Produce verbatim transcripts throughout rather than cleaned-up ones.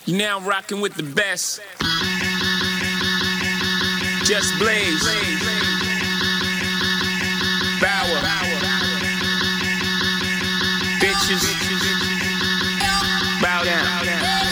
You're now rocking with the best. Just Blaze. Bower. Bitches. Bow down.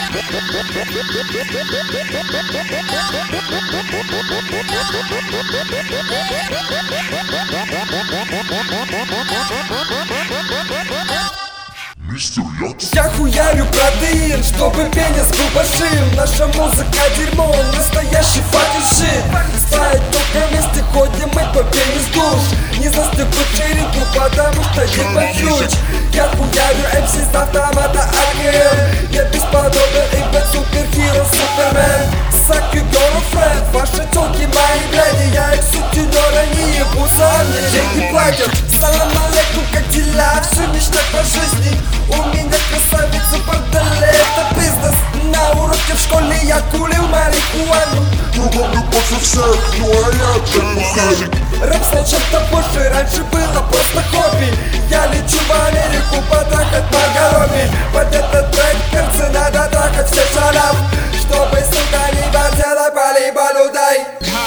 Я хуярю протеин, чтобы пенис был большим. Наша музыка дерьмо, настоящий fucking shit. Стоять только вместе ходим мы по пенис душ. Не застыв вечеринку, потому что ебать ключ. Я хуярю эм си с автомата а ка эм. Я бесподобен и без супергеро супермен. Suck your girlfriend, ваши тёлки мои бляди. Я их сутенёр, они ебутся, а мне деньги платят. Салам алейкум, как дела, всё ништяк по жизни. У меня красавица в борделе, это бизнес. На уроке в школе я курил марихуану. Кругом любовь у всех, ну а я как бухарик. Рэп стал чем-то больше, раньше было просто хобби. Я лечу в Америку потрахать Маргароми. Под этот трек перцы надо трахать все шарам, чтобы, сука, не бортела по либо дай.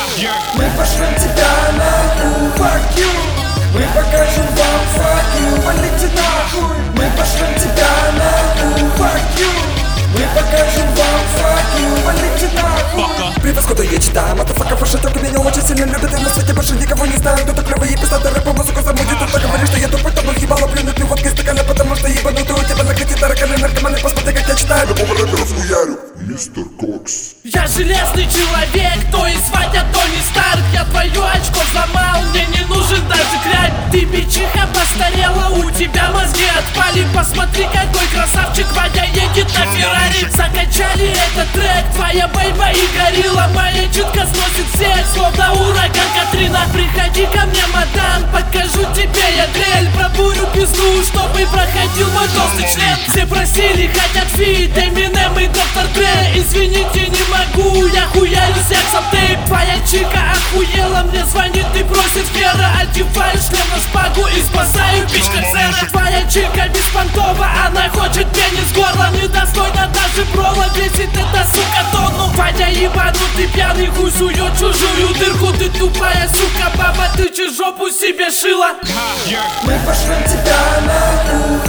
Мы пошлем тебя нахуй, fuck you. Мы покажем вам fuck you, валите нахуй. Мы пошлем тебя нахуй, fuck you. Мы покажем вам fuck you, валите нахуй. Превосходно я читаю, матафака, ваши трёпки меня очень сильно любят. И на свете больше никого не знаю, кто-то клёвый и писатый рэп по музыку замутит. Кто-то говорит, что я тупой, тобой ебало плюнуть мне водкой стакана, потому что ебанутый у тебя на груди тараканы, наркоманы. Посмотри, как я читаю. Любого рэпера хуярю, мистер Кокс. Я железный человек, то есть Ваня, Тони Старк. Я твою очко взломал, мне не нужен даже кряк. Ты бичиха постарела, у тебя мозги отпали. Посмотри, какой красавчик Ваня едет на Феррари. Закачали этот трек, твоя бейба и горилла. Моя чутка сносит всех, словно ураган Катрина. Приходи ко мне, мадам, покажу тебе я дрель. Про бурю пизду, чтобы проходил мой толстый член. Все просили, хотят фит, Эминем и доктор Дре. Извините, не могу, я хуярю сексом тейп. Твоя чика охуела, мне звонит и просит хера. Одеваю шлем на шпагу и спасаю пич как Зера. Твоя чика беспонтова, она хочет пенис горло. Недостойна даже брола, весит эта сука тонну. Ваня ебанутый пьяный хуй сует чужую дырку. Ты тупая сука баба, ты че жопу себе шила. Мы пошлем тебя нахуй,